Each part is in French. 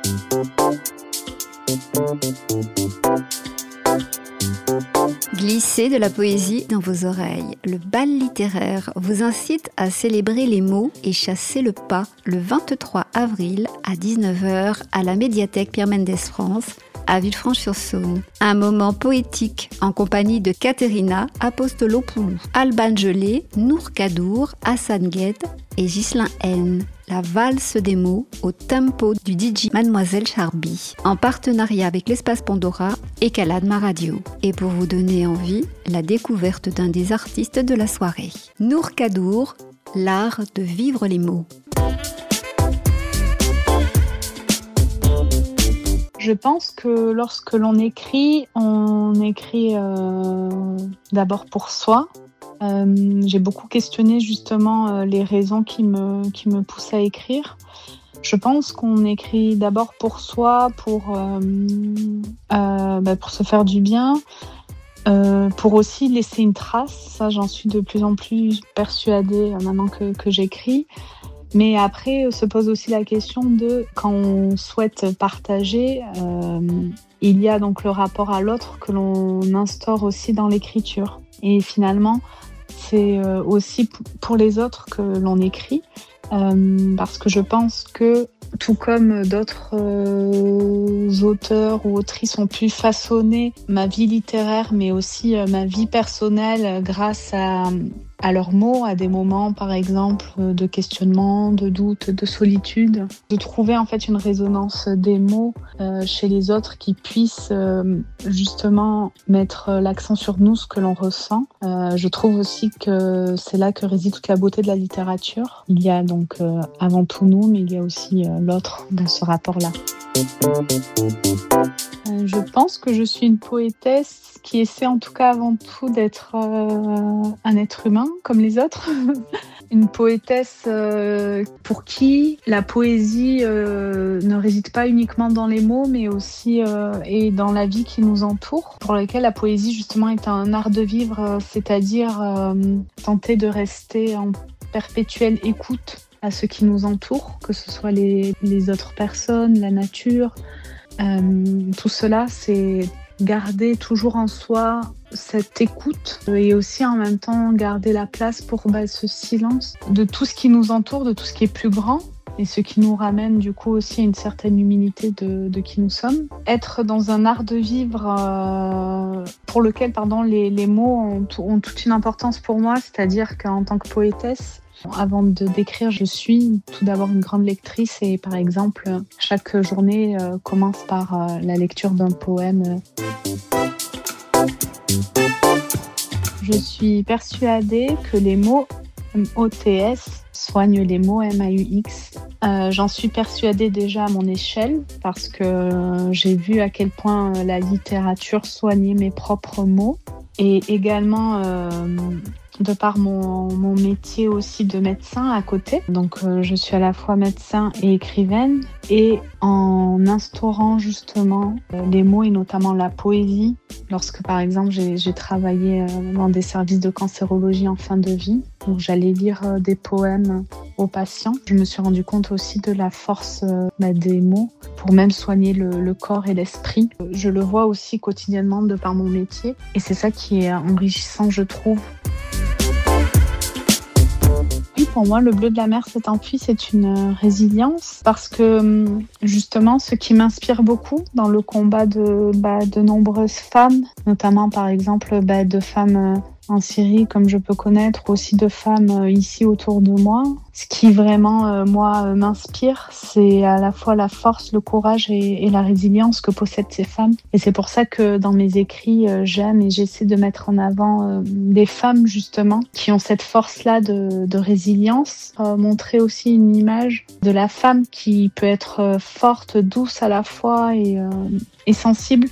Glissez de la poésie dans vos oreilles. Le bal littéraire vous incite à célébrer les mots et chasser le pas le 23 avril à 19h à la médiathèque Pierre Mendès France à Villefranche-sur-Saône. Un moment poétique en compagnie de Caterina Apostolopoulou, Alban Gelé, Nour Kadour, Hassan Gued et Ghislain N. La valse des mots au tempo du DJ Mademoiselle Charby, en partenariat avec l'Espace Pandora et Caladma Radio. Et pour vous donner envie, la découverte d'un des artistes de la soirée. Nour Kadour, l'art de vivre les mots. Je pense que lorsque l'on écrit, on écrit d'abord pour soi. J'ai beaucoup questionné justement les raisons qui me poussent à écrire. Je pense qu'on écrit d'abord pour soi, pour se faire du bien, pour aussi laisser une trace. Ça, j'en suis de plus en plus persuadée maintenant que j'écris. Mais après, se pose aussi la question de quand on souhaite partager, il y a donc le rapport à l'autre que l'on instaure aussi dans l'écriture. Et finalement, c'est aussi pour les autres que l'on écrit, parce que je pense que tout comme d'autres auteurs ou autrices ont pu façonner ma vie littéraire, mais aussi ma vie personnelle grâce à leurs mots, à des moments par exemple de questionnement, de doute, de solitude, de trouver en fait une résonance des mots chez les autres qui puissent justement mettre l'accent sur nous, ce que l'on ressent. Je trouve aussi que c'est là que réside toute la beauté de la littérature. Il y a donc avant tout nous, mais il y a aussi l'autre dans ce rapport-là. Je pense que je suis une poétesse qui essaie en tout cas avant tout d'être un être humain comme les autres. Une poétesse pour qui la poésie ne réside pas uniquement dans les mots, mais aussi et dans la vie qui nous entoure, pour laquelle la poésie justement est un art de vivre, c'est-à-dire tenter de rester en perpétuelle écoute à ce qui nous entoure, que ce soit les autres personnes, la nature. Tout cela, c'est garder toujours en soi cette écoute et aussi en même temps garder la place pour ce silence de tout ce qui nous entoure, de tout ce qui est plus grand et ce qui nous ramène du coup aussi à une certaine humilité de qui nous sommes. Être dans un art de vivre pour lequel les mots ont toute une importance pour moi, c'est-à-dire qu'en tant que poétesse, avant de d'écrire, je suis tout d'abord une grande lectrice et par exemple, chaque journée commence par la lecture d'un poème. Je suis persuadée que les mots M-O-T-S soignent les mots M-A-U-X. J'en suis persuadée déjà à mon échelle parce que j'ai vu à quel point la littérature soignait mes propres mots et également de par mon métier aussi de médecin à côté. Donc je suis à la fois médecin et écrivaine et en instaurant justement les mots et notamment la poésie, lorsque par exemple j'ai travaillé dans des services de cancérologie en fin de vie, où j'allais lire des poèmes aux patients, je me suis rendu compte aussi de la force des mots pour même soigner le corps et l'esprit. Je le vois aussi quotidiennement de par mon métier et c'est ça qui est enrichissant, je trouve. Pour moi, le bleu de la mer s'est enfui, c'est une résilience parce que justement, ce qui m'inspire beaucoup dans le combat de nombreuses femmes, notamment par exemple de femmes en Syrie comme je peux connaître, aussi de femmes ici autour de moi. Ce qui vraiment, moi, m'inspire, c'est à la fois la force, le courage et la résilience que possèdent ces femmes. Et c'est pour ça que dans mes écrits, j'aime et j'essaie de mettre en avant des femmes justement qui ont cette force-là de résilience. Montrer aussi une image de la femme qui peut être forte, douce à la fois et sensible.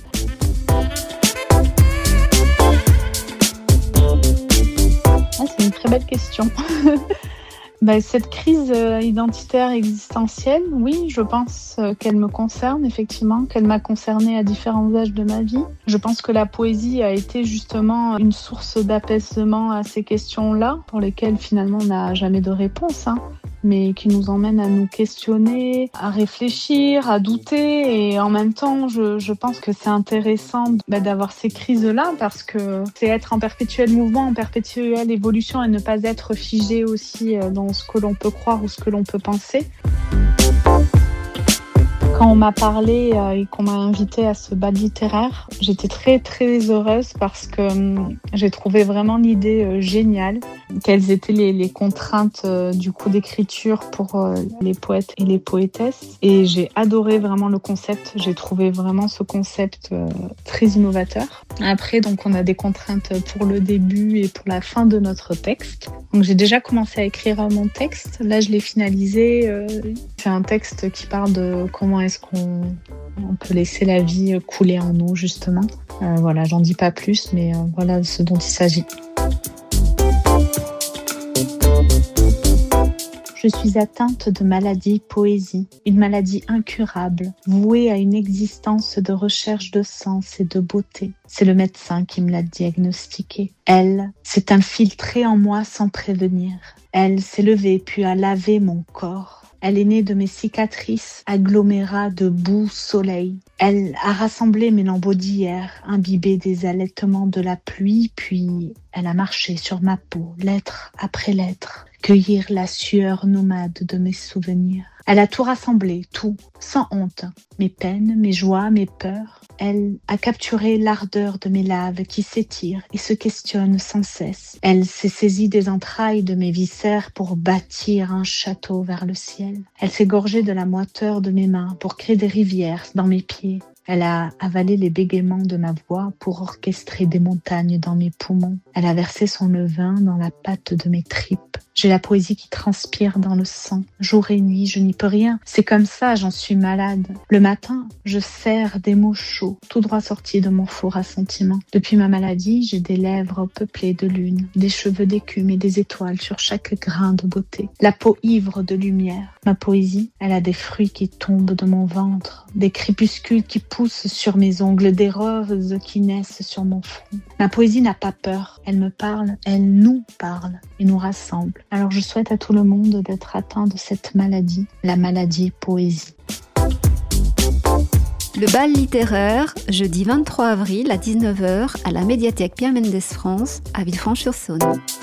C'est une très belle question. Cette crise identitaire existentielle, oui, je pense qu'elle me concerne effectivement, qu'elle m'a concernée à différents âges de ma vie. Je pense que la poésie a été justement une source d'apaisement à ces questions-là, pour lesquelles finalement on n'a jamais de réponse. mais qui nous emmène à nous questionner, à réfléchir, à douter. Et en même temps, je pense que c'est intéressant d'avoir ces crises-là parce que c'est être en perpétuel mouvement, en perpétuelle évolution et ne pas être figé aussi dans ce que l'on peut croire ou ce que l'on peut penser. Quand on m'a parlé et qu'on m'a invitée à ce bal littéraire, j'étais très très heureuse parce que j'ai trouvé vraiment l'idée géniale. Quelles étaient les contraintes du coup d'écriture pour les poètes et les poétesses. Et j'ai adoré vraiment le concept. J'ai trouvé vraiment ce concept très innovateur. Après, donc on a des contraintes pour le début et pour la fin de notre texte. Donc j'ai déjà commencé à écrire mon texte. Là, je l'ai finalisé. C'est un texte qui parle de comment est-ce qu'on peut laisser la vie couler en nous, justement. Voilà, j'en dis pas plus, mais voilà ce dont il s'agit. Je suis atteinte de maladie poésie, une maladie incurable, vouée à une existence de recherche de sens et de beauté. C'est le médecin qui me l'a diagnostiqué. Elle s'est infiltrée en moi sans prévenir. Elle s'est levée puis a lavé mon corps. Elle est née de mes cicatrices, agglomérats de boue soleil. Elle a rassemblé mes lambeaux d'hier, imbibés des allaitements de la pluie, puis elle a marché sur ma peau, lettre après lettre, cueillir la sueur nomade de mes souvenirs. Elle a tout rassemblé, tout, sans honte, mes peines, mes joies, mes peurs. Elle a capturé l'ardeur de mes laves qui s'étirent et se questionnent sans cesse. Elle s'est saisie des entrailles de mes viscères pour bâtir un château vers le ciel. Elle s'est gorgée de la moiteur de mes mains pour créer des rivières dans mes pieds. Elle a avalé les bégaiements de ma voix pour orchestrer des montagnes dans mes poumons. Elle a versé son levain dans la pâte de mes tripes. J'ai la poésie qui transpire dans le sang. Jour et nuit, je n'y peux rien. C'est comme ça, j'en suis malade. Le matin, je serre des mots chauds, tout droit sortis de mon four à sentiments. Depuis ma maladie, j'ai des lèvres peuplées de lune, des cheveux d'écume et des étoiles sur chaque grain de beauté. La peau ivre de lumière. Ma poésie, elle a des fruits qui tombent de mon ventre, des crépuscules qui poussent sur mes ongles, des roses qui naissent sur mon front. Ma poésie n'a pas peur. Elle me parle, elle nous parle et nous rassemble. Alors je souhaite à tout le monde d'être atteint de cette maladie, la maladie poésie. Le bal littéraire, jeudi 23 avril à 19h à la médiathèque Pierre Mendès France à Villefranche-sur-Saône.